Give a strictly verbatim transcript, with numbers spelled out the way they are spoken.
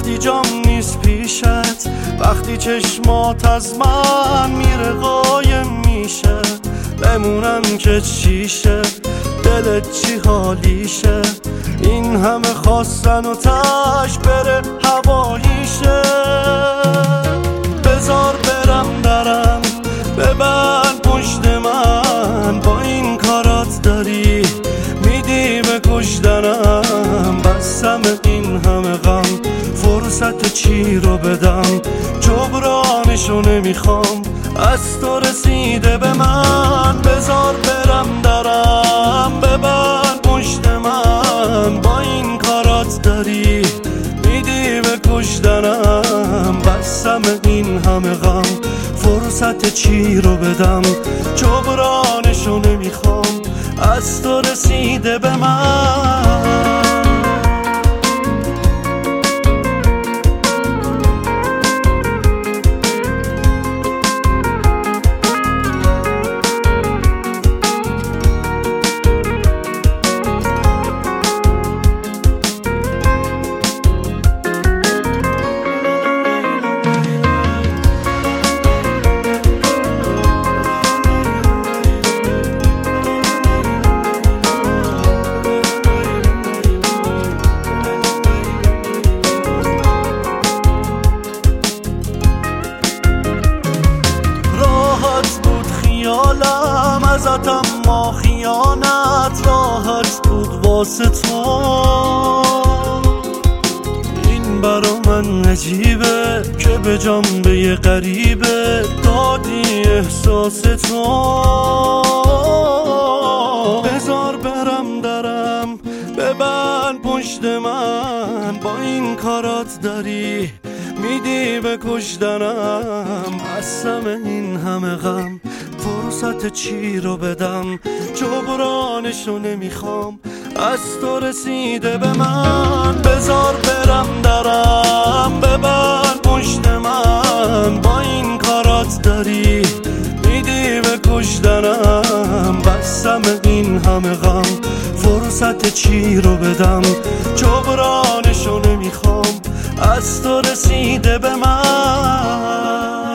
وقتی جام نیست پیشت، وقتی چشمات از من میره قایم میشه، بمونم که چیشه، دلت چی حالیشه، این همه خواستن و تاش بره هواییشه. بذار برم درم، ببند پشت من، با این کارات داری میدی به کشتنم. بسم این همه غم، فرصت چی رو بدم، جبرانشو نمیخوام، از تو رسیده به من. بذار برم درم، ببند پشت من، با این کارات داری میدی به کشتنم. بسم این همه غم، فرصت چی رو بدم، جبرانشو نمیخوام، از تو رسیده به من. خیالم ازتم ما خیانت راحت بود واسه تو، این برا من عجیبه که به جنبه غریبه دادی احساس تو. بذار برم درم، ببند پشت من، با این کارات داری میدی به کشتنم. بسم این همه غم، فرصت چی رو بدم، جبرانشو نمیخوام، از تو رسیده به من. بذار برم درم، ببند پشت من، با این کارات داری میدی به کشتنم. بسم این همه غم، فرصت چی رو بدم، جبرانشو نمیخوام، از تو رسیده به من.